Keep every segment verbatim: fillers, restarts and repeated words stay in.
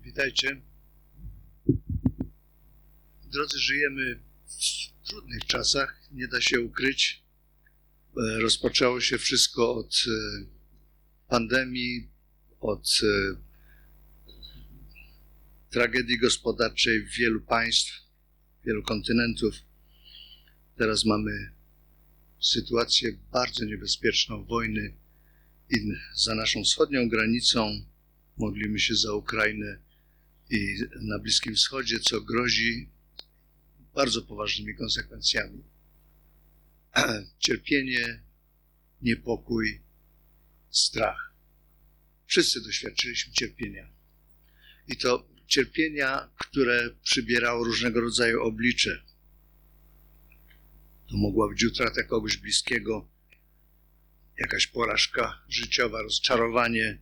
Witajcie. Drodzy, żyjemy w trudnych czasach, nie da się ukryć. Rozpoczęło się wszystko od pandemii, od tragedii gospodarczej wielu państw, wielu kontynentów. Teraz mamy sytuację bardzo niebezpieczną, wojny i za naszą wschodnią granicą modlimy się za Ukrainę i na Bliskim Wschodzie, co grozi bardzo poważnymi konsekwencjami. Cierpienie, niepokój, strach. Wszyscy doświadczyliśmy cierpienia. I to cierpienia, które przybierało różnego rodzaju oblicze. To mogła być utrata kogoś bliskiego, jakaś porażka życiowa, rozczarowanie,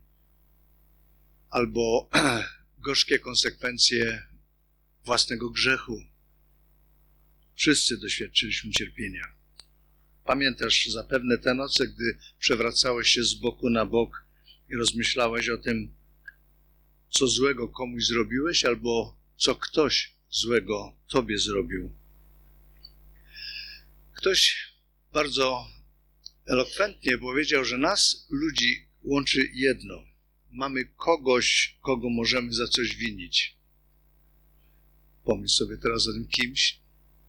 albo gorzkie konsekwencje własnego grzechu. Wszyscy doświadczyliśmy cierpienia. Pamiętasz zapewne te noce, gdy przewracałeś się z boku na bok i rozmyślałeś o tym, co złego komuś zrobiłeś, albo co ktoś złego tobie zrobił. Ktoś bardzo elokwentnie powiedział, że nas, ludzi, łączy jedno. Mamy kogoś, kogo możemy za coś winić. Pomyśl sobie teraz o tym kimś.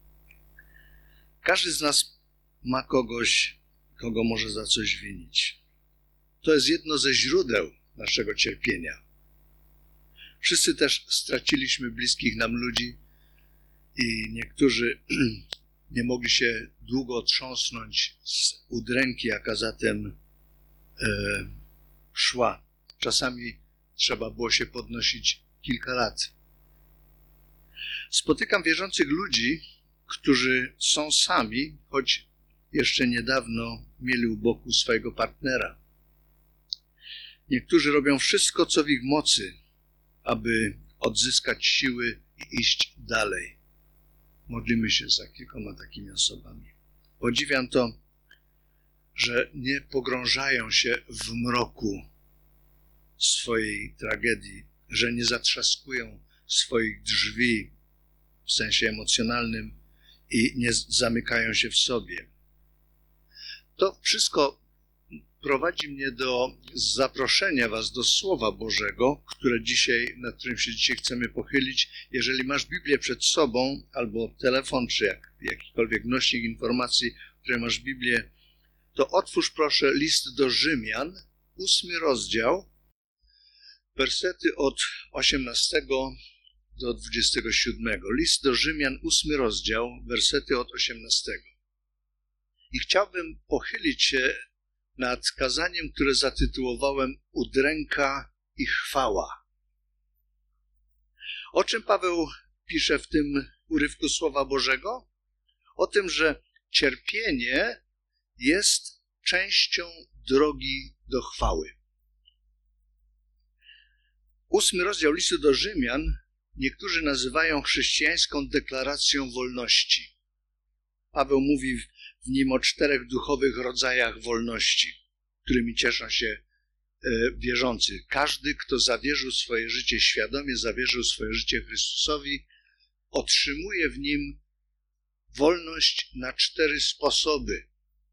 Każdy z nas ma kogoś, kogo może za coś winić. To jest jedno ze źródeł naszego cierpienia. Wszyscy też straciliśmy bliskich nam ludzi i niektórzy nie mogli się długo otrząsnąć z udręki, jaka za tym e, szła. Czasami trzeba było się podnosić kilka lat. Spotykam wierzących ludzi, którzy są sami, choć jeszcze niedawno mieli u boku swojego partnera. Niektórzy robią wszystko, co w ich mocy, aby odzyskać siły i iść dalej. Modlimy się za kilkoma takimi osobami. Podziwiam to, że nie pogrążają się w mroku swojej tragedii, że nie zatrzaskują swoich drzwi w sensie emocjonalnym i nie zamykają się w sobie. To wszystko prowadzi mnie do zaproszenia was do Słowa Bożego, które dzisiaj, nad którym się dzisiaj chcemy pochylić. Jeżeli masz Biblię przed sobą, albo telefon, czy jak, jakikolwiek nośnik informacji, w którym masz Biblię, to otwórz proszę list do Rzymian, ósmy rozdział, wersety od osiemnastego do dwudziestego siódmego. List do Rzymian, ósmy rozdział, wersety od osiemnastego. I chciałbym pochylić się nad kazaniem, które zatytułowałem Udręka i chwała. O czym Paweł pisze w tym urywku Słowa Bożego? O tym, że cierpienie jest częścią drogi do chwały. Ósmy rozdział listu do Rzymian niektórzy nazywają chrześcijańską deklaracją wolności. Paweł mówi w nim o czterech duchowych rodzajach wolności, którymi cieszą się wierzący. Każdy, kto zawierzył swoje życie świadomie, zawierzył swoje życie Chrystusowi, otrzymuje w nim wolność na cztery sposoby.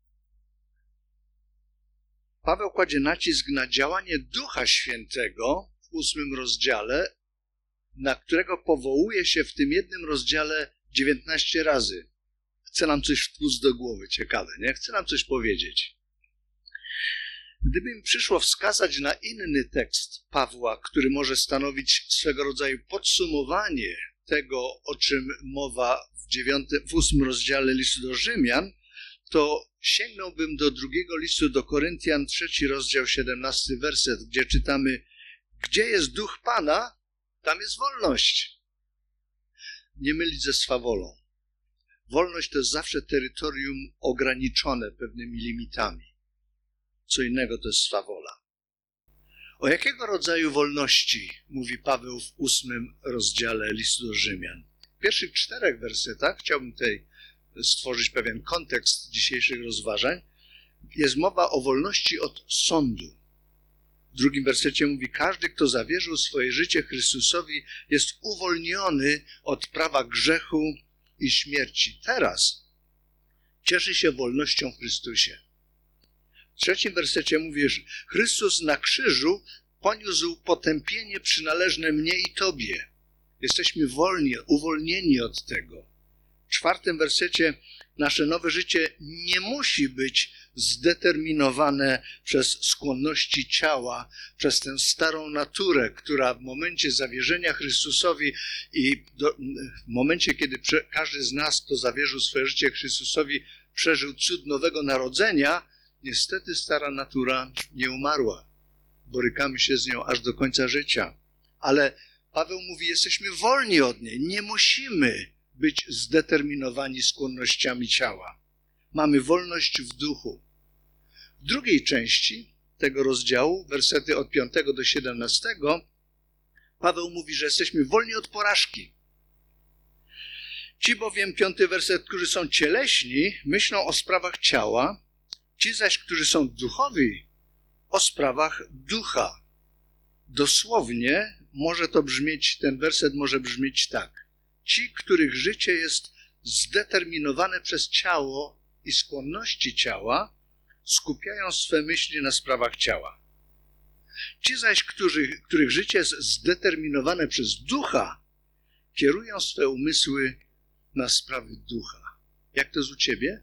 Paweł kładzie nacisk na działanie Ducha Świętego w ósmym rozdziale, na którego powołuje się w tym jednym rozdziale dziewiętnaście razy. Chce nam coś wtłuc do głowy, ciekawe, nie? Chce nam coś powiedzieć. Gdyby mi przyszło wskazać na inny tekst Pawła, który może stanowić swego rodzaju podsumowanie tego, o czym mowa w, dziewiątym, w ósmym rozdziale listu do Rzymian, to sięgnąłbym do drugiego listu do Koryntian, trzeci rozdział, siedemnasty werset, gdzie czytamy: gdzie jest duch Pana, tam jest wolność. Nie mylić ze swawolą. Wolność to jest zawsze terytorium ograniczone pewnymi limitami. Co innego to jest swawola. O jakiego rodzaju wolności mówi Paweł w ósmym rozdziale listu do Rzymian? W pierwszych czterech wersetach, chciałbym tutaj stworzyć pewien kontekst dzisiejszych rozważań, jest mowa o wolności od sądu. W W drugim wersecie mówi, każdy, kto zawierzył swoje życie Chrystusowi, jest uwolniony od prawa grzechu i śmierci. Teraz cieszy się wolnością w Chrystusie. W trzecim wersecie mówi, że Chrystus na krzyżu poniósł potępienie przynależne mnie i tobie. Jesteśmy wolni, uwolnieni od tego. W czwartym wersecie nasze nowe życie nie musi być zdeterminowane przez skłonności ciała, przez tę starą naturę, która w momencie zawierzenia Chrystusowi i do, w momencie, kiedy prze, każdy z nas, kto zawierzył swoje życie Chrystusowi, przeżył cud nowego narodzenia, niestety stara natura nie umarła. Borykamy się z nią aż do końca życia. Ale Paweł mówi, jesteśmy wolni od niej. Nie musimy być zdeterminowani skłonnościami ciała. Mamy wolność w duchu. W drugiej części tego rozdziału, wersety od piątego do siedemnastego, Paweł mówi, że jesteśmy wolni od porażki. Ci bowiem, piąty werset, którzy są cieleśni, myślą o sprawach ciała, ci zaś, którzy są duchowi, o sprawach ducha. Dosłownie może to brzmieć, ten werset może brzmieć tak. Ci, których życie jest zdeterminowane przez ciało i skłonności ciała, skupiają swe myśli na sprawach ciała. Ci zaś, którzy, których życie jest zdeterminowane przez ducha, kierują swe umysły na sprawy ducha. Jak to jest u ciebie?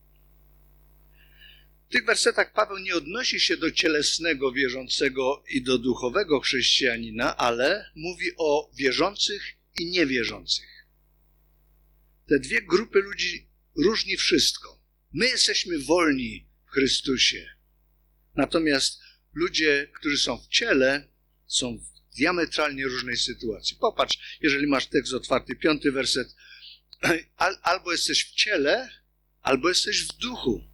W tych wersetach Paweł nie odnosi się do cielesnego wierzącego i do duchowego chrześcijanina, ale mówi o wierzących i niewierzących. Te dwie grupy ludzi różni wszystko. My jesteśmy wolni w Chrystusie. Natomiast ludzie, którzy są w ciele, są w diametralnie różnej sytuacji. Popatrz, jeżeli masz tekst otwarty, piąty werset. Albo jesteś w ciele, albo jesteś w duchu.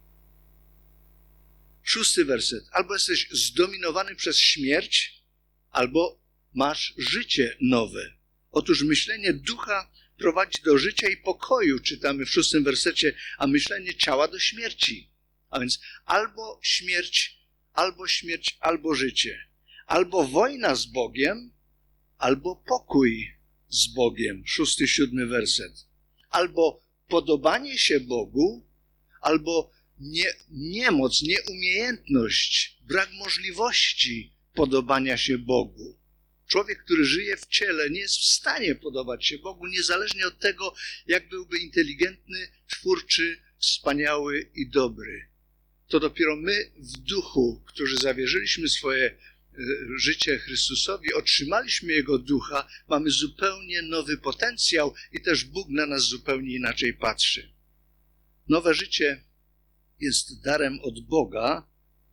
Szósty werset. Albo jesteś zdominowany przez śmierć, albo masz życie nowe. Otóż myślenie ducha prowadzi do życia i pokoju, czytamy w szóstym wersecie, a myślenie ciała do śmierci. A więc albo śmierć, albo śmierć, albo życie. Albo wojna z Bogiem, albo pokój z Bogiem. Szósty, siódmy werset. Albo podobanie się Bogu, albo nie, niemoc, nieumiejętność, brak możliwości podobania się Bogu. Człowiek, który żyje w ciele, nie jest w stanie podobać się Bogu, niezależnie od tego, jak byłby inteligentny, twórczy, wspaniały i dobry. To dopiero my w duchu, którzy zawierzyliśmy swoje życie Chrystusowi, otrzymaliśmy Jego ducha, mamy zupełnie nowy potencjał i też Bóg na nas zupełnie inaczej patrzy. Nowe życie jest darem od Boga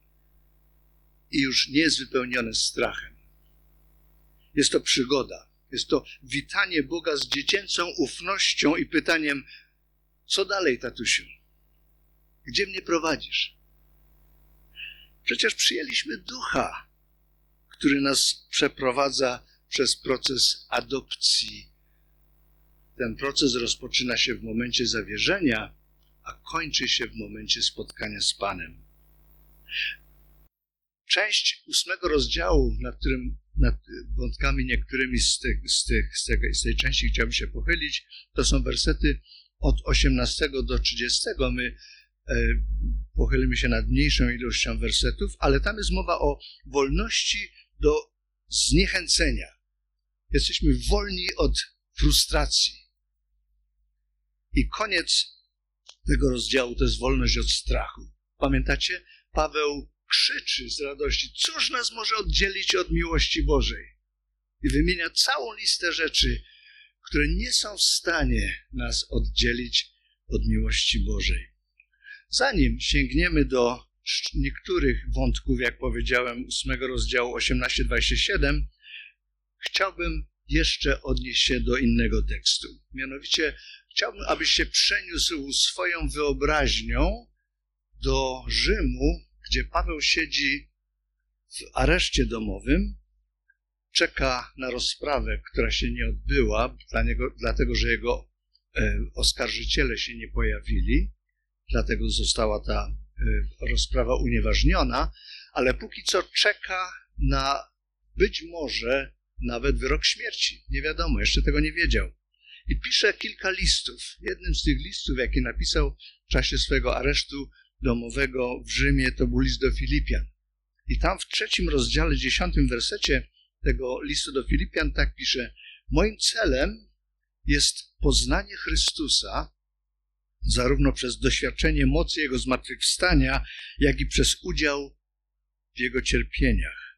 i już nie jest wypełnione strachem. Jest to przygoda. Jest to witanie Boga z dziecięcą ufnością i pytaniem, co dalej, tatusiu? Gdzie mnie prowadzisz? Przecież przyjęliśmy ducha, który nas przeprowadza przez proces adopcji. Ten proces rozpoczyna się w momencie zawierzenia, a kończy się w momencie spotkania z Panem. Część ósmego rozdziału, nad którym nad wątkami niektórymi z, tych, z, tych, z, tej, z tej części chciałbym się pochylić, to są wersety od osiemnastego do trzydziestego. My e, pochylimy się nad mniejszą ilością wersetów, ale tam jest mowa o wolności do zniechęcenia. Jesteśmy wolni od frustracji. I koniec tego rozdziału to jest wolność od strachu. Pamiętacie? Paweł krzyczy z radości, cóż nas może oddzielić od miłości Bożej? I wymienia całą listę rzeczy, które nie są w stanie nas oddzielić od miłości Bożej. Zanim sięgniemy do niektórych wątków, jak powiedziałem, ósmego rozdziału osiemnaście dwadzieścia siedem, chciałbym jeszcze odnieść się do innego tekstu. Mianowicie chciałbym, abyś się przeniósł swoją wyobraźnią do Rzymu, gdzie Paweł siedzi w areszcie domowym, czeka na rozprawę, która się nie odbyła, dla niego, dlatego że jego e, oskarżyciele się nie pojawili, dlatego została ta rozprawa unieważniona, ale póki co czeka na być może nawet wyrok śmierci. Nie wiadomo, jeszcze tego nie wiedział. I pisze kilka listów. Jednym z tych listów, jaki napisał w czasie swojego aresztu domowego w Rzymie, to był list do Filipian. I tam w trzecim rozdziale, dziesiątym wersecie tego listu do Filipian tak pisze: moim celem jest poznanie Chrystusa, zarówno przez doświadczenie mocy Jego zmartwychwstania, jak i przez udział w Jego cierpieniach,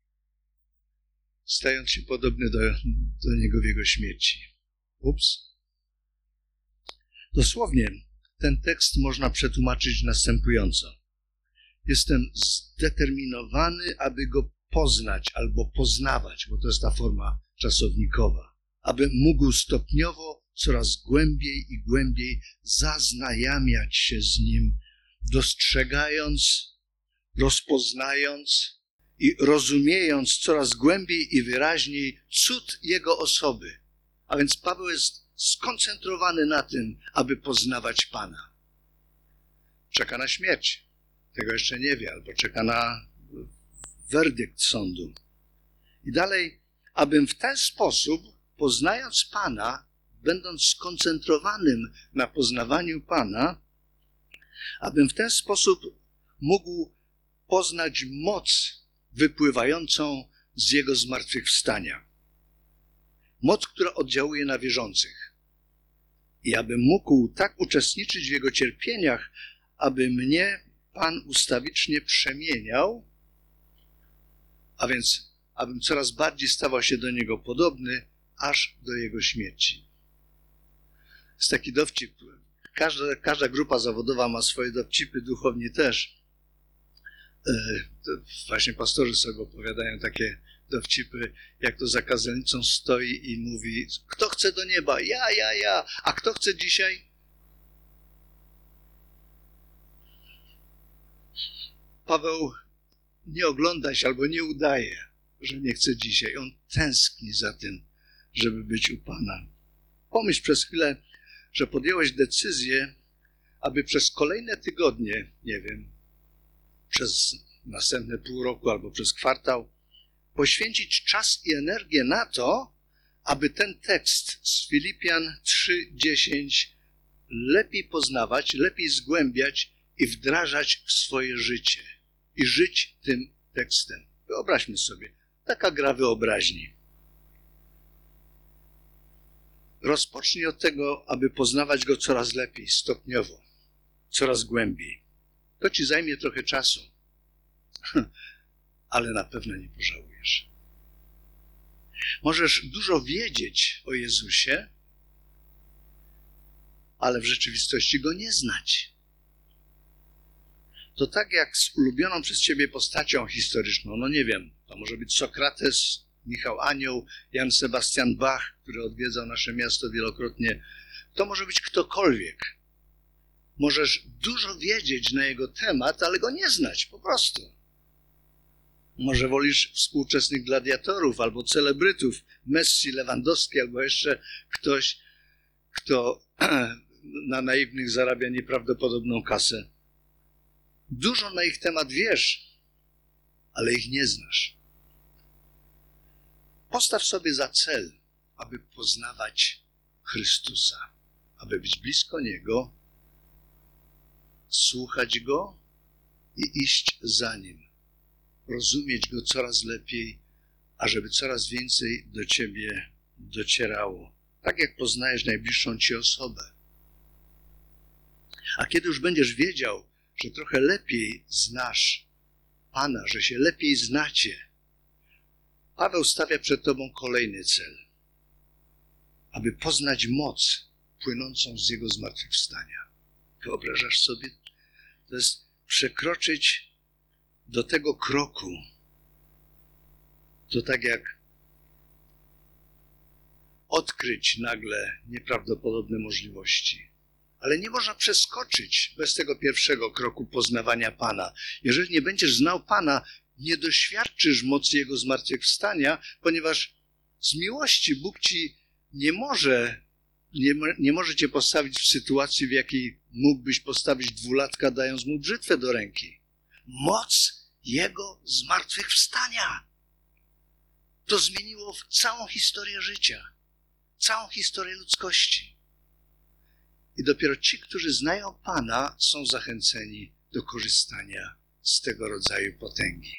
stając się podobny do, do Niego w Jego śmierci. Ups. Dosłownie ten tekst można przetłumaczyć następująco. Jestem zdeterminowany, aby Go poznać albo poznawać, bo to jest ta forma czasownikowa, aby mógł stopniowo coraz głębiej i głębiej zaznajamiać się z Nim, dostrzegając, rozpoznając i rozumiejąc coraz głębiej i wyraźniej cud Jego osoby. A więc Paweł jest skoncentrowany na tym, aby poznawać Pana. Czeka na śmierć. Tego jeszcze nie wie, albo czeka na werdykt sądu. I dalej, abym w ten sposób, poznając Pana, będąc skoncentrowanym na poznawaniu Pana, abym w ten sposób mógł poznać moc wypływającą z Jego zmartwychwstania. Moc, która oddziałuje na wierzących. I abym mógł tak uczestniczyć w Jego cierpieniach, aby mnie Pan ustawicznie przemieniał, a więc abym coraz bardziej stawał się do Niego podobny, aż do Jego śmierci. Jest taki dowcip. Każda, każda grupa zawodowa ma swoje dowcipy, duchowni też. To właśnie pastorzy sobie opowiadają takie dowcipy, jak to za kazalnicą stoi i mówi: kto chce do nieba? Ja, ja, ja. A kto chce dzisiaj? Paweł nie ogląda się albo nie udaje, że nie chce dzisiaj. On tęskni za tym, żeby być u Pana. Pomyśl przez chwilę, że podjąłeś decyzję, aby przez kolejne tygodnie, nie wiem, przez następne pół roku albo przez kwartał, poświęcić czas i energię na to, aby ten tekst z Filipian trzy dziesięć lepiej poznawać, lepiej zgłębiać i wdrażać w swoje życie. I żyć tym tekstem. Wyobraźmy sobie, taka gra wyobraźni. Rozpocznij od tego, aby poznawać Go coraz lepiej, stopniowo, coraz głębiej. To ci zajmie trochę czasu, ale na pewno nie pożałujesz. Możesz dużo wiedzieć o Jezusie, ale w rzeczywistości Go nie znać. To tak jak z ulubioną przez ciebie postacią historyczną, no nie wiem, to może być Sokrates, Michał Anioł, Jan Sebastian Bach, który odwiedzał nasze miasto wielokrotnie. To może być ktokolwiek. Możesz dużo wiedzieć na jego temat, ale go nie znać, po prostu. Może wolisz współczesnych gladiatorów albo celebrytów, Messi, Lewandowski, albo jeszcze ktoś, kto na naiwnych zarabia nieprawdopodobną kasę. Dużo na ich temat wiesz, ale ich nie znasz. Postaw sobie za cel, aby poznawać Chrystusa, aby być blisko Niego, słuchać Go i iść za Nim, rozumieć Go coraz lepiej, ażeby coraz więcej do Ciebie docierało, tak jak poznajesz najbliższą Ci osobę. A kiedy już będziesz wiedział, że trochę lepiej znasz Pana, że się lepiej znacie, Paweł stawia przed tobą kolejny cel, aby poznać moc płynącą z Jego zmartwychwstania. Wyobrażasz sobie? To jest przekroczyć do tego kroku. To tak jak odkryć nagle nieprawdopodobne możliwości. Ale nie można przeskoczyć bez tego pierwszego kroku poznawania Pana. Jeżeli nie będziesz znał Pana, nie doświadczysz mocy Jego zmartwychwstania, ponieważ z miłości Bóg ci nie może nie, nie możecie postawić w sytuacji, w jakiej mógłbyś postawić dwulatka, dając mu brzytwę do ręki. Moc Jego zmartwychwstania. To zmieniło całą historię życia, całą historię ludzkości. I dopiero ci, którzy znają Pana, są zachęceni do korzystania z tego rodzaju potęgi.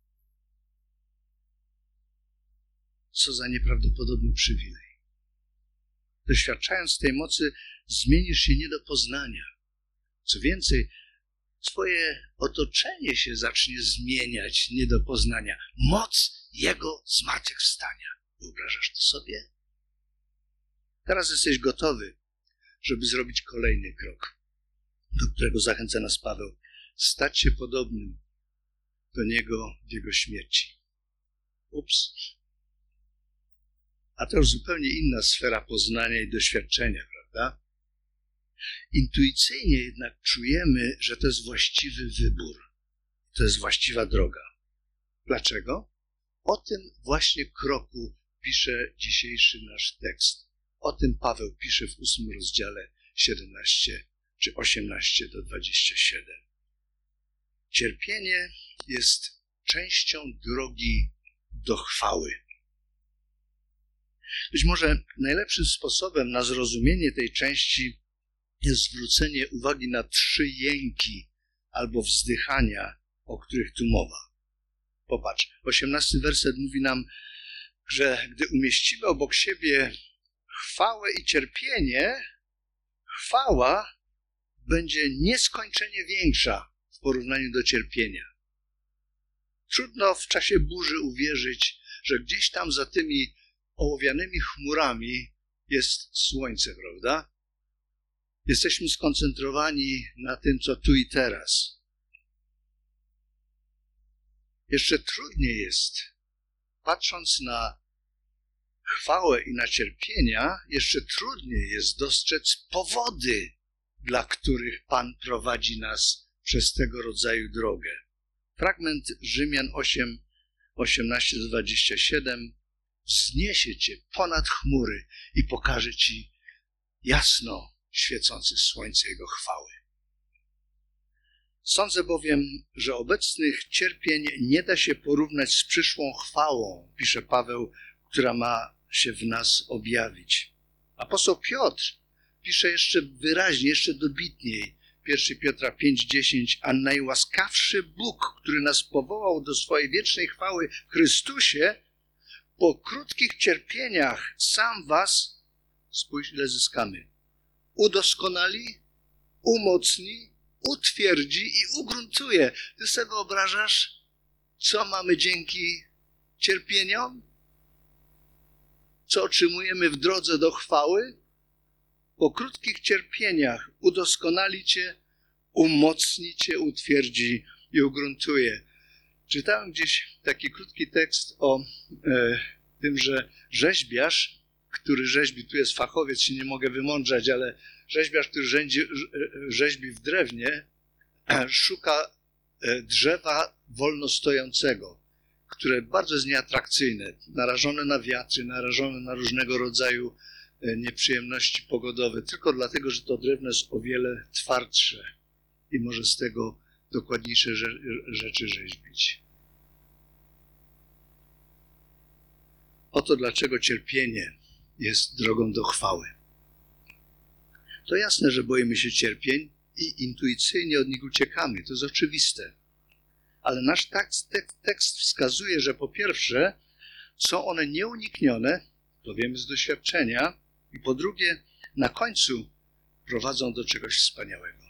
Co za nieprawdopodobny przywilej. Doświadczając tej mocy, zmienisz się nie do poznania. Co więcej, twoje otoczenie się zacznie zmieniać nie do poznania. Moc Jego zmartwychwstania. Wyobrażasz to sobie? Teraz jesteś gotowy, żeby zrobić kolejny krok, do którego zachęca nas Paweł. Stać się podobnym do Niego w Jego śmierci. Ups. A to już zupełnie inna sfera poznania i doświadczenia, prawda? Intuicyjnie jednak czujemy, że to jest właściwy wybór. To jest właściwa droga. Dlaczego? O tym właśnie kroku pisze dzisiejszy nasz tekst. O tym Paweł pisze w ósmym rozdziale siedemnaście czy osiemnaście do dwudziestu siedmiu. Cierpienie jest częścią drogi do chwały. Być może najlepszym sposobem na zrozumienie tej części jest zwrócenie uwagi na trzy jęki albo wzdychania, o których tu mowa. Popatrz, osiemnasty werset mówi nam, że gdy umieścimy obok siebie chwałę i cierpienie, chwała będzie nieskończenie większa w porównaniu do cierpienia. Trudno w czasie burzy uwierzyć, że gdzieś tam za tymi ołowianymi chmurami jest słońce, prawda? Jesteśmy skoncentrowani na tym, co tu i teraz. Jeszcze trudniej jest, patrząc na chwałę i na cierpienia, jeszcze trudniej jest dostrzec powody, dla których Pan prowadzi nas przez tego rodzaju drogę. Fragment Rzymian osiem, osiemnaście do dwudziestu siedmiu wzniesie Cię ponad chmury i pokaże Ci jasno świecące słońce Jego chwały. Sądzę bowiem, że obecnych cierpień nie da się porównać z przyszłą chwałą, pisze Paweł, która ma się w nas objawić. Apostoł Piotr pisze jeszcze wyraźnie, jeszcze dobitniej, pierwszy Piotra pięć dziesięć, a najłaskawszy Bóg, który nas powołał do swojej wiecznej chwały w Chrystusie, po krótkich cierpieniach sam was, spójrz ile zyskamy, udoskonali, umocni, utwierdzi i ugruntuje. Ty sobie wyobrażasz, co mamy dzięki cierpieniom? Co otrzymujemy w drodze do chwały? Po krótkich cierpieniach udoskonali Cię, umocni Cię, utwierdzi i ugruntuje. Czytałem gdzieś taki krótki tekst o e, tym, że rzeźbiarz, który rzeźbi, tu jest fachowiec, się nie mogę wymądrzać, ale rzeźbiarz, który rzeźbi, rzeźbi w drewnie, szuka drzewa wolnostojącego, które bardzo jest nieatrakcyjne, narażone na wiatry, narażone na różnego rodzaju nieprzyjemności pogodowe, tylko dlatego, że to drewno jest o wiele twardsze i może z tego dokładniejsze rzeczy rzeźbić. Oto dlaczego cierpienie jest drogą do chwały. To jasne, że boimy się cierpień i intuicyjnie od nich uciekamy. To jest oczywiste. Ale nasz tekst, tekst wskazuje, że po pierwsze są one nieuniknione, to wiemy z doświadczenia, i po drugie na końcu prowadzą do czegoś wspaniałego.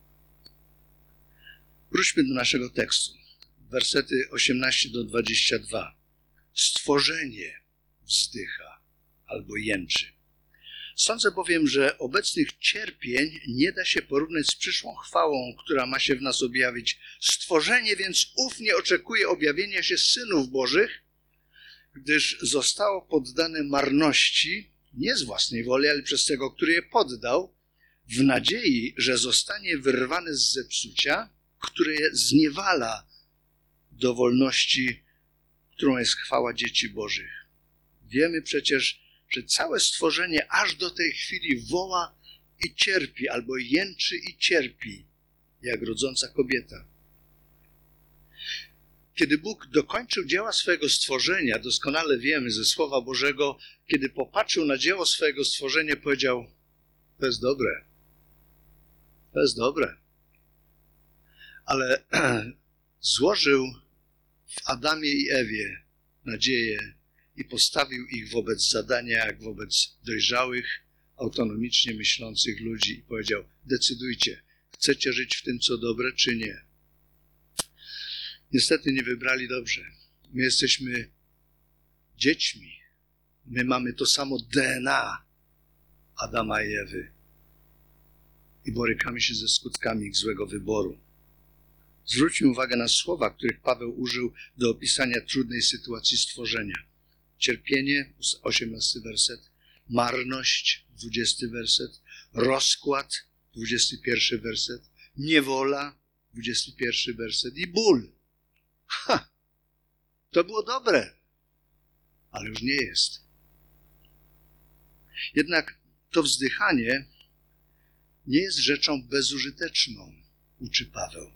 Wróćmy do naszego tekstu. Wersety osiemnaście do dwudziestu dwóch. Stworzenie wzdycha albo jęczy. Sądzę bowiem, że obecnych cierpień nie da się porównać z przyszłą chwałą, która ma się w nas objawić. Stworzenie więc ufnie oczekuje objawienia się synów Bożych, gdyż zostało poddane marności, nie z własnej woli, ale przez tego, który je poddał, w nadziei, że zostanie wyrwane z zepsucia, które je zniewala do wolności, którą jest chwała dzieci Bożych. Wiemy przecież, że całe stworzenie aż do tej chwili woła i cierpi, albo jęczy i cierpi, jak rodząca kobieta. Kiedy Bóg dokończył dzieła swojego stworzenia, doskonale wiemy ze Słowa Bożego, kiedy popatrzył na dzieło swojego stworzenia, powiedział: to jest dobre, to jest dobre. Ale złożył w Adamie i Ewie nadzieję i postawił ich wobec zadania, jak wobec dojrzałych, autonomicznie myślących ludzi i powiedział: decydujcie, chcecie żyć w tym, co dobre, czy nie. Niestety nie wybrali dobrze. My jesteśmy dziećmi. My mamy to samo D N A Adama i Ewy. I borykamy się ze skutkami ich złego wyboru. Zwróćmy uwagę na słowa, których Paweł użył do opisania trudnej sytuacji stworzenia. Cierpienie, osiemnasty werset, marność, dwudziesty werset, rozkład, dwudziesty pierwszy werset, niewola, dwudziesty pierwszy werset i ból. Ha! To było dobre, ale już nie jest. Jednak to wzdychanie nie jest rzeczą bezużyteczną, uczy Paweł.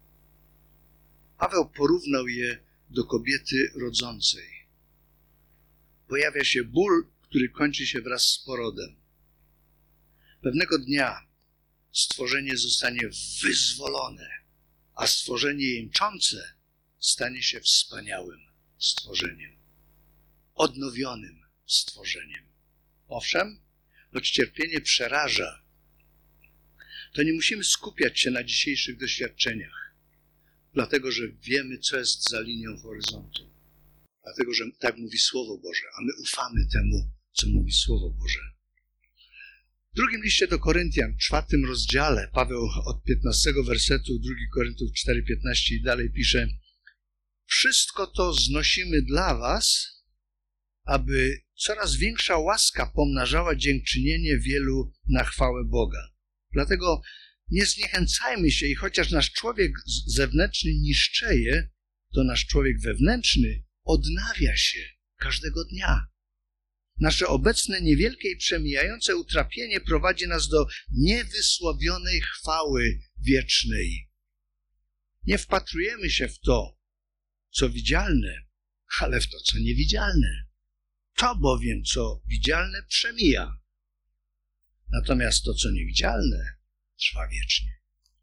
Paweł porównał je do kobiety rodzącej. Pojawia się ból, który kończy się wraz z porodem. Pewnego dnia stworzenie zostanie wyzwolone, a stworzenie jęczące stanie się wspaniałym stworzeniem, odnowionym stworzeniem. Owszem, choć cierpienie przeraża, to nie musimy skupiać się na dzisiejszych doświadczeniach, dlatego że wiemy, co jest za linią horyzontu. Dlatego, że tak mówi Słowo Boże, a my ufamy temu, co mówi Słowo Boże. W drugim liście do Koryntian, w czwartym rozdziale, Paweł od piętnastego wersetu, drugi Koryntów cztery piętnaście i dalej pisze: wszystko to znosimy dla was, aby coraz większa łaska pomnażała dziękczynienie wielu na chwałę Boga. Dlatego nie zniechęcajmy się i chociaż nasz człowiek zewnętrzny niszczeje, to nasz człowiek wewnętrzny odnawia się każdego dnia. Nasze obecne niewielkie i przemijające utrapienie prowadzi nas do niewysłowionej chwały wiecznej. Nie wpatrujemy się w to, co widzialne, ale w to, co niewidzialne. To bowiem, co widzialne, przemija. Natomiast to, co niewidzialne, trwa wiecznie.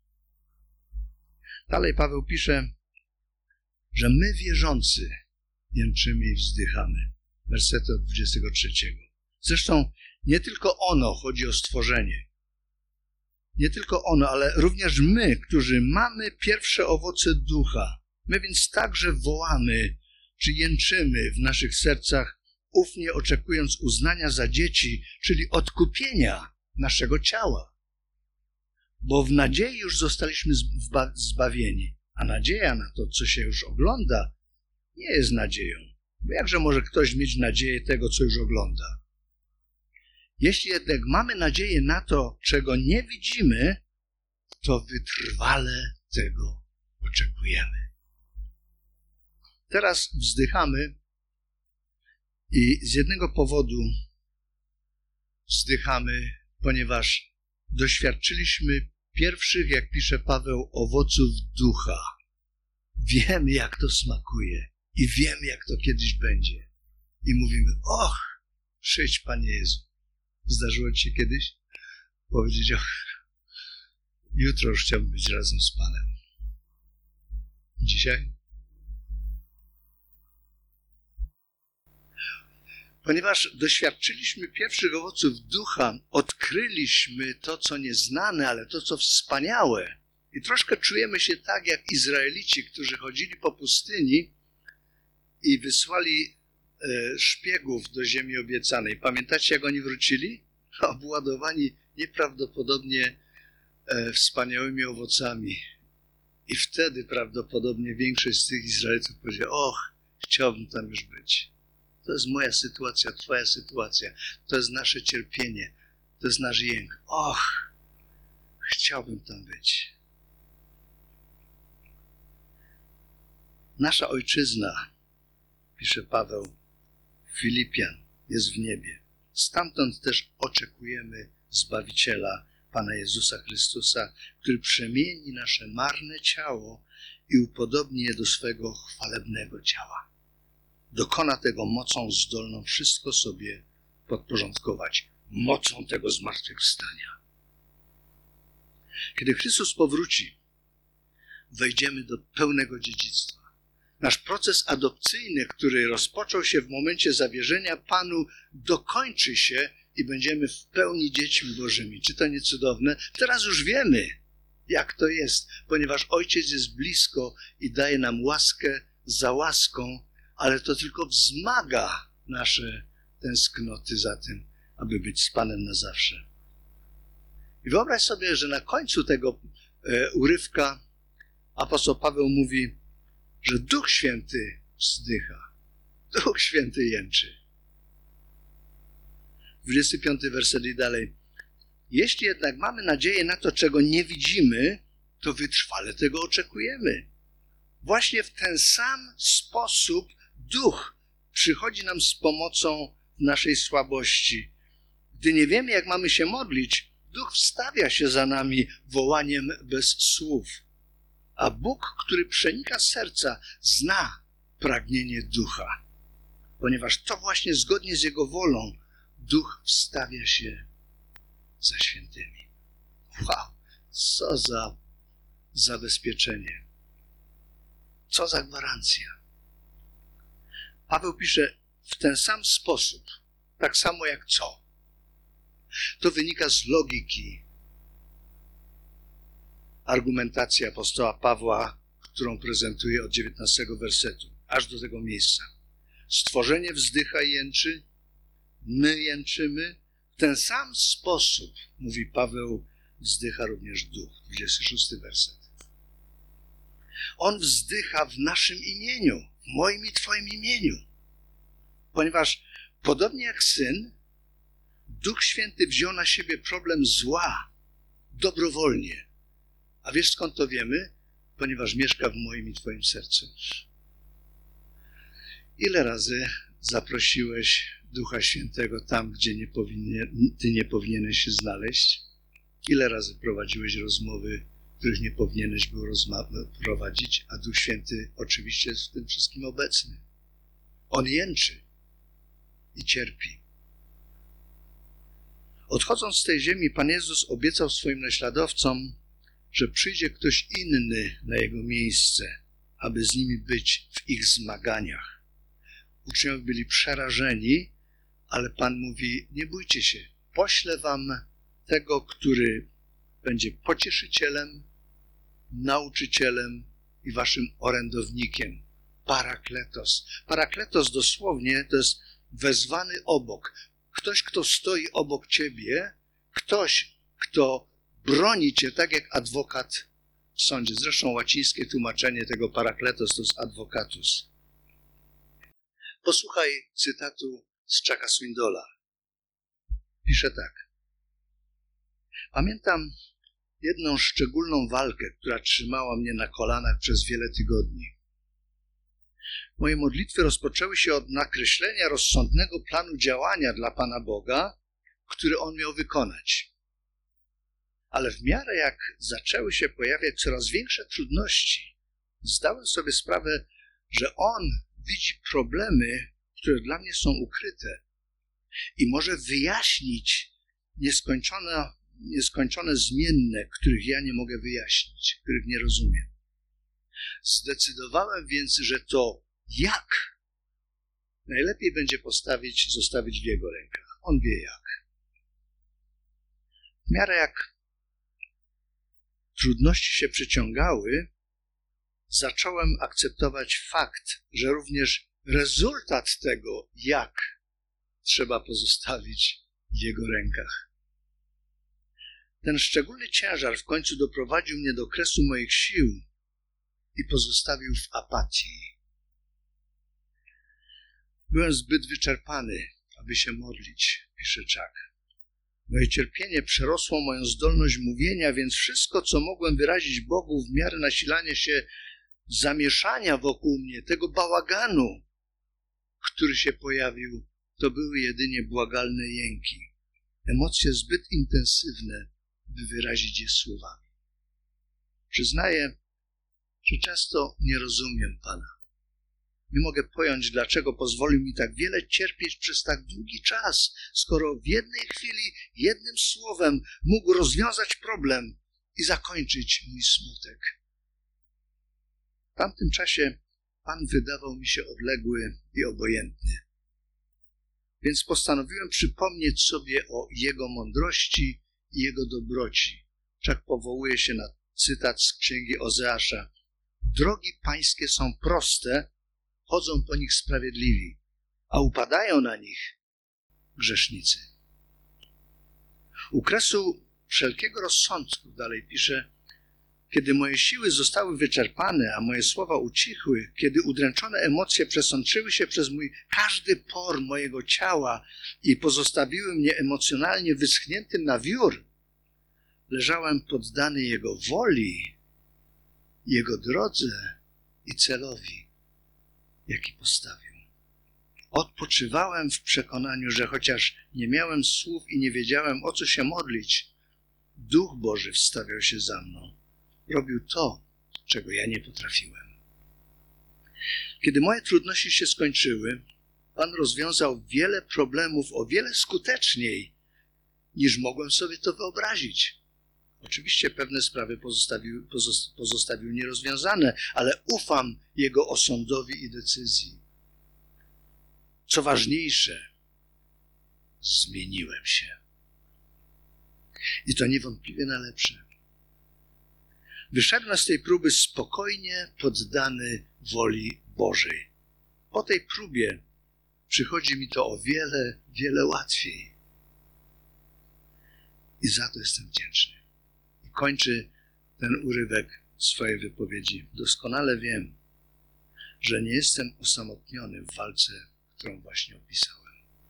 Dalej Paweł pisze, że my wierzący jęczymy i wzdychamy. Wersety od dwudziestego trzeciego. Zresztą nie tylko ono chodzi o stworzenie. Nie tylko ono, ale również my, którzy mamy pierwsze owoce ducha. My więc także wołamy, czy jęczymy w naszych sercach, ufnie oczekując uznania za dzieci, czyli odkupienia naszego ciała. Bo w nadziei już zostaliśmy zbawieni, a nadzieja na to, co się już ogląda, nie jest nadzieją. Bo jakże może ktoś mieć nadzieję tego, co już ogląda? Jeśli jednak mamy nadzieję na to, czego nie widzimy, to wytrwale tego oczekujemy. Teraz wzdychamy i z jednego powodu wzdychamy, ponieważ doświadczyliśmy pierwszych, jak pisze Paweł, owoców ducha. Wiemy, jak to smakuje i wiemy, jak to kiedyś będzie. I mówimy, och, przyjdź, Panie Jezu. Zdarzyło Ci się kiedyś powiedzieć, och, jutro już chciałbym być razem z Panem. Dzisiaj? Ponieważ doświadczyliśmy pierwszych owoców ducha, odkryliśmy to, co nieznane, ale to, co wspaniałe. I troszkę czujemy się tak, jak Izraelici, którzy chodzili po pustyni i wysłali e, szpiegów do ziemi obiecanej. Pamiętacie, jak oni wrócili? Obładowani nieprawdopodobnie e, wspaniałymi owocami. I wtedy prawdopodobnie większość z tych Izraelitów powiedziała, och, chciałbym tam już być. To jest moja sytuacja, twoja sytuacja. To jest nasze cierpienie. To jest nasz jęk. Och, chciałbym tam być. Nasza ojczyzna, pisze Paweł, Filipian, jest w niebie. Stamtąd też oczekujemy Zbawiciela, Pana Jezusa Chrystusa, który przemieni nasze marne ciało i upodobni je do swego chwalebnego ciała. Dokona tego mocą zdolną wszystko sobie podporządkować. Mocą tego zmartwychwstania. Kiedy Chrystus powróci, wejdziemy do pełnego dziedzictwa. Nasz proces adopcyjny, który rozpoczął się w momencie zawierzenia Panu, dokończy się i będziemy w pełni dziećmi Bożymi. Czy to nie cudowne? Teraz już wiemy, jak to jest, ponieważ Ojciec jest blisko i daje nam łaskę za łaską, ale to tylko wzmaga nasze tęsknoty za tym, aby być z Panem na zawsze. I wyobraź sobie, że na końcu tego e, urywka apostoł Paweł mówi, że Duch Święty wzdycha, Duch Święty jęczy. dwudziesty piąty werset i dalej. Jeśli jednak mamy nadzieję na to, czego nie widzimy, to wytrwale tego oczekujemy. Właśnie w ten sam sposób Duch przychodzi nam z pomocą w naszej słabości. Gdy nie wiemy, jak mamy się modlić, Duch wstawia się za nami wołaniem bez słów. A Bóg, który przenika serca, zna pragnienie Ducha. Ponieważ to właśnie zgodnie z Jego wolą Duch wstawia się za świętymi. Wow, co za zabezpieczenie. Co za gwarancja. Paweł pisze w ten sam sposób, tak samo jak co. To wynika z logiki argumentacji apostoła Pawła, którą prezentuje od dziewiętnastego wersetu, aż do tego miejsca. Stworzenie wzdycha i jęczy, my jęczymy. W ten sam sposób, mówi Paweł, wzdycha również Duch. dwudziesty szósty werset. On wzdycha w naszym imieniu, w moim i Twoim imieniu. Ponieważ podobnie jak Syn, Duch Święty wziął na siebie problem zła dobrowolnie. A wiesz, skąd to wiemy? Ponieważ mieszka w moim i Twoim sercu. Ile razy zaprosiłeś Ducha Świętego tam, gdzie nie powinien, Ty nie powinieneś się znaleźć? Ile razy prowadziłeś rozmowy, których nie powinieneś był rozma- prowadzić, a Duch Święty oczywiście jest w tym wszystkim obecny. On jęczy i cierpi. Odchodząc z tej ziemi, Pan Jezus obiecał swoim naśladowcom, że przyjdzie ktoś inny na Jego miejsce, aby z nimi być w ich zmaganiach. Uczniowie byli przerażeni, ale Pan mówi, nie bójcie się, poślę wam tego, który będzie pocieszycielem, nauczycielem i waszym orędownikiem. Parakletos. Parakletos dosłownie to jest wezwany obok. Ktoś, kto stoi obok ciebie, ktoś, kto broni cię tak jak adwokat w sądzie. Zresztą łacińskie tłumaczenie tego parakletos to jest advocatus. Posłuchaj cytatu z Chucka Swindola. Pisze tak. Pamiętam jedną szczególną walkę, która trzymała mnie na kolanach przez wiele tygodni. Moje modlitwy rozpoczęły się od nakreślenia rozsądnego planu działania dla Pana Boga, który On miał wykonać. Ale w miarę jak zaczęły się pojawiać coraz większe trudności, zdałem sobie sprawę, że On widzi problemy, które dla mnie są ukryte i może wyjaśnić nieskończone, nieskończone zmienne, których ja nie mogę wyjaśnić, których nie rozumiem. Zdecydowałem więc, że to jak najlepiej będzie postawić, zostawić w Jego rękach. On wie jak. W miarę jak trudności się przyciągały, zacząłem akceptować fakt, że również rezultat tego, jak trzeba pozostawić w Jego rękach. Ten szczególny ciężar w końcu doprowadził mnie do kresu moich sił i pozostawił w apatii. Byłem zbyt wyczerpany, aby się modlić, pisze Chuck. Moje cierpienie przerosło moją zdolność mówienia, więc wszystko, co mogłem wyrazić Bogu w miarę nasilania się zamieszania wokół mnie, tego bałaganu, który się pojawił, to były jedynie błagalne jęki, emocje zbyt intensywne, by wyrazić je słowami. Przyznaję, że często nie rozumiem Pana. Nie mogę pojąć, dlaczego pozwolił mi tak wiele cierpieć przez tak długi czas, skoro w jednej chwili, jednym słowem mógł rozwiązać problem i zakończyć mój smutek. W tamtym czasie Pan wydawał mi się odległy i obojętny. Więc postanowiłem przypomnieć sobie o Jego mądrości i Jego dobroci. Wszak powołuje się na cytat z księgi Ozeasza. Drogi pańskie są proste, chodzą po nich sprawiedliwi, a upadają na nich grzesznicy. U kresu wszelkiego rozsądku, dalej pisze, kiedy moje siły zostały wyczerpane, a moje słowa ucichły, kiedy udręczone emocje przesączyły się przez mój każdy por mojego ciała i pozostawiły mnie emocjonalnie wyschniętym na wiór, leżałem poddany Jego woli, Jego drodze i celowi, jaki postawił. Odpoczywałem w przekonaniu, że chociaż nie miałem słów i nie wiedziałem, o co się modlić, Duch Boży wstawiał się za mną. Robił to, czego ja nie potrafiłem. Kiedy moje trudności się skończyły, Pan rozwiązał wiele problemów o wiele skuteczniej, niż mogłem sobie to wyobrazić. Oczywiście pewne sprawy pozostawił, pozostawił nierozwiązane, ale ufam Jego osądowi i decyzji. Co ważniejsze, zmieniłem się. I to niewątpliwie na lepsze. Wyszedłem z tej próby spokojnie poddany woli Bożej. Po tej próbie przychodzi mi to o wiele, wiele łatwiej. I za to jestem wdzięczny. I kończy ten urywek swojej wypowiedzi. Doskonale wiem, że nie jestem osamotniony w walce, którą właśnie opisałem.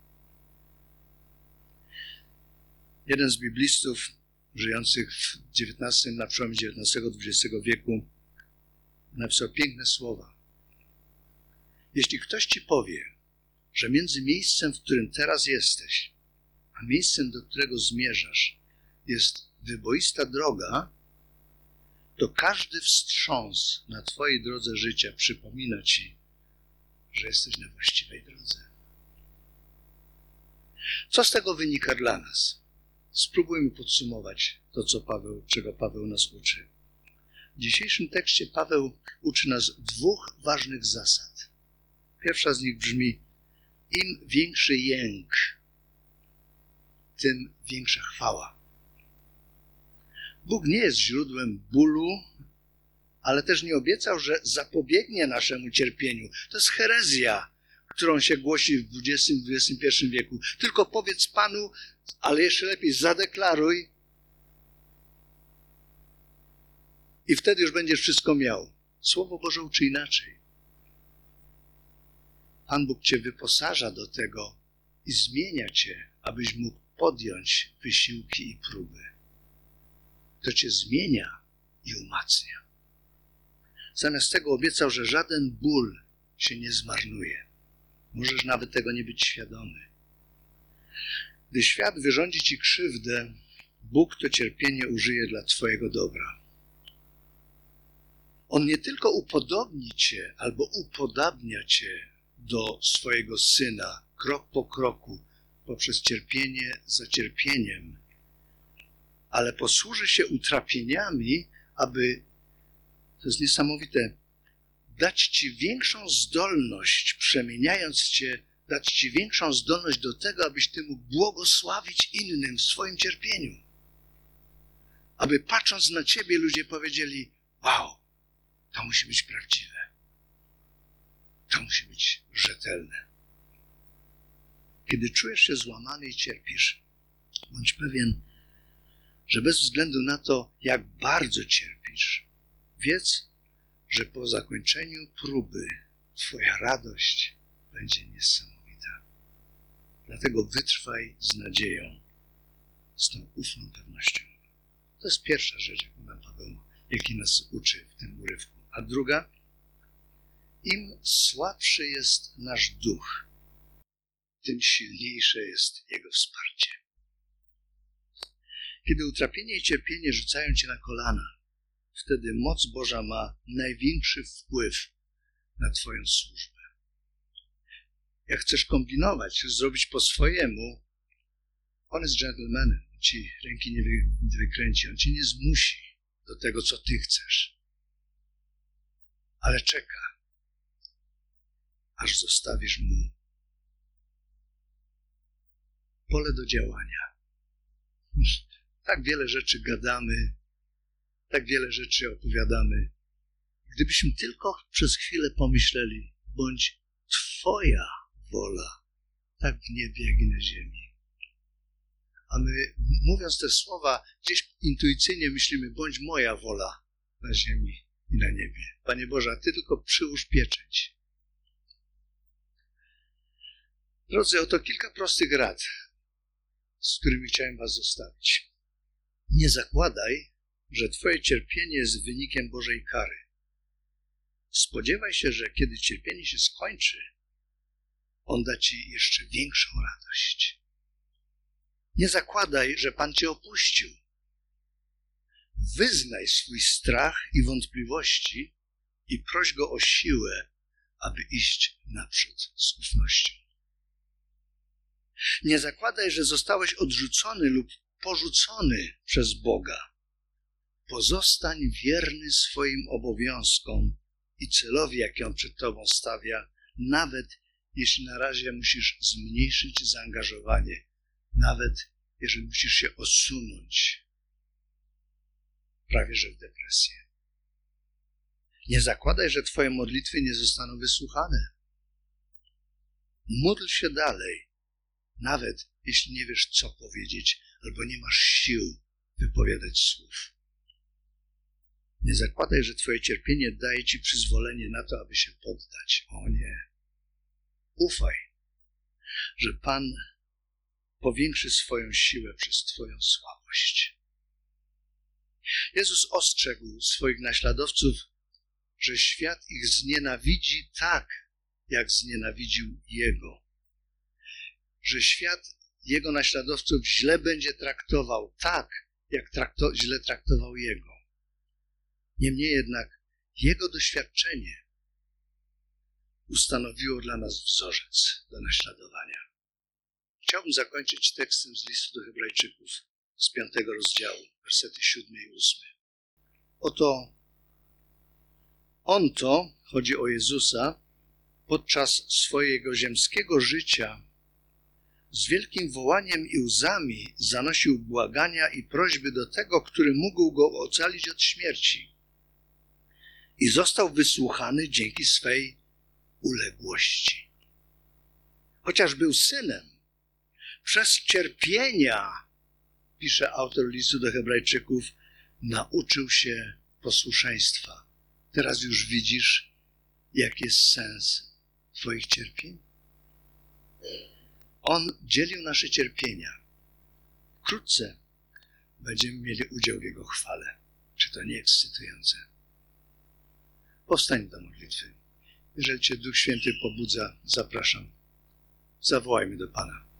Jeden z biblistów żyjących w dziewiętnastym, na przełomie dziewiętnastego i dwudziestego wieku napisał piękne słowa. Jeśli ktoś ci powie, że między miejscem, w którym teraz jesteś, a miejscem, do którego zmierzasz, jest wyboista droga, to każdy wstrząs na twojej drodze życia przypomina ci, że jesteś na właściwej drodze. Co z tego wynika dla nas? Spróbujmy podsumować to, co Paweł, czego Paweł nas uczy. W dzisiejszym tekście Paweł uczy nas dwóch ważnych zasad. Pierwsza z nich brzmi: im większy jęk, tym większa chwała. Bóg nie jest źródłem bólu, ale też nie obiecał, że zapobiegnie naszemu cierpieniu. To jest herezja, którą się głosi w dwudziestym i dwudziestym pierwszym wieku. Tylko powiedz Panu, ale jeszcze lepiej zadeklaruj i wtedy już będziesz wszystko miał. Słowo Boże uczy inaczej. Pan Bóg cię wyposaża do tego i zmienia cię, abyś mógł podjąć wysiłki i próby. To cię zmienia i umacnia. Zamiast tego obiecał, że żaden ból się nie zmarnuje. Możesz nawet tego nie być świadomy. Gdy świat wyrządzi ci krzywdę, Bóg to cierpienie użyje dla twojego dobra. On nie tylko upodobni cię albo upodabnia cię do swojego Syna, krok po kroku, poprzez cierpienie za cierpieniem, ale posłuży się utrapieniami, aby, to jest niesamowite, dać ci większą zdolność, przemieniając cię, dać ci większą zdolność do tego, abyś ty mógł błogosławić innym w swoim cierpieniu. Aby patrząc na ciebie ludzie powiedzieli: wow, to musi być prawdziwe. To musi być rzetelne. Kiedy czujesz się złamany i cierpisz, bądź pewien, że bez względu na to, jak bardzo cierpisz, wiedz, że po zakończeniu próby twoja radość będzie niesamowita. Dlatego wytrwaj z nadzieją, z tą ufną pewnością. To jest pierwsza rzecz, jaką nam Paweł, jaki nas uczy w tym urywku. A druga, im słabszy jest nasz duch, tym silniejsze jest Jego wsparcie. Kiedy utrapienie i cierpienie rzucają cię na kolana, wtedy moc Boża ma największy wpływ na twoją służbę. Jak chcesz kombinować, zrobić po swojemu, on jest dżentelmenem, on ci ręki nie, wy, nie wykręci, on cię nie zmusi do tego, co ty chcesz. Ale czeka, aż zostawisz mu pole do działania. Tak wiele rzeczy gadamy, tak wiele rzeczy opowiadamy. Gdybyśmy tylko przez chwilę pomyśleli, bądź Twoja wola, tak w niebie, jak i na ziemi. A my, mówiąc te słowa, gdzieś intuicyjnie myślimy, bądź moja wola na ziemi i na niebie. Panie Boże, a Ty tylko przyłóż pieczęć. Drodzy, oto kilka prostych rad, z którymi chciałem was zostawić. Nie zakładaj, że twoje cierpienie jest wynikiem Bożej kary. Spodziewaj się, że kiedy cierpienie się skończy, On da ci jeszcze większą radość. Nie zakładaj, że Pan cię opuścił. Wyznaj swój strach i wątpliwości i proś Go o siłę, aby iść naprzód z ufnością. Nie zakładaj, że zostałeś odrzucony lub porzucony przez Boga. Pozostań wierny swoim obowiązkom i celowi, jaki On przed tobą stawia, nawet jeśli na razie musisz zmniejszyć zaangażowanie, nawet jeżeli musisz się osunąć prawie że w depresję. Nie zakładaj, że twoje modlitwy nie zostaną wysłuchane. Módl się dalej, nawet jeśli nie wiesz, co powiedzieć, albo nie masz sił wypowiadać słów. Nie zakładaj, że twoje cierpienie daje ci przyzwolenie na to, aby się poddać. O nie. Ufaj, że Pan powiększy swoją siłę przez twoją słabość. Jezus ostrzegł swoich naśladowców, że świat ich znienawidzi tak, jak znienawidził Jego. Że świat Jego naśladowców źle będzie traktował tak, jak trakto- źle traktował Jego. Niemniej jednak Jego doświadczenie ustanowiło dla nas wzorzec do naśladowania. Chciałbym zakończyć tekstem z listu do Hebrajczyków z piątego rozdziału, wersety siódmy i ósmy. Oto On to, chodzi o Jezusa, podczas swojego ziemskiego życia z wielkim wołaniem i łzami zanosił błagania i prośby do tego, który mógł go ocalić od śmierci. I został wysłuchany dzięki swej uległości. Chociaż był synem, przez cierpienia, pisze autor listu do Hebrajczyków, nauczył się posłuszeństwa. Teraz już widzisz, jaki jest sens twoich cierpień? On dzielił nasze cierpienia. Wkrótce będziemy mieli udział w Jego chwale. Czy to nie ekscytujące? Powstań do modlitwy. Jeżeli cię Duch Święty pobudza, zapraszam. Zawołajmy do Pana.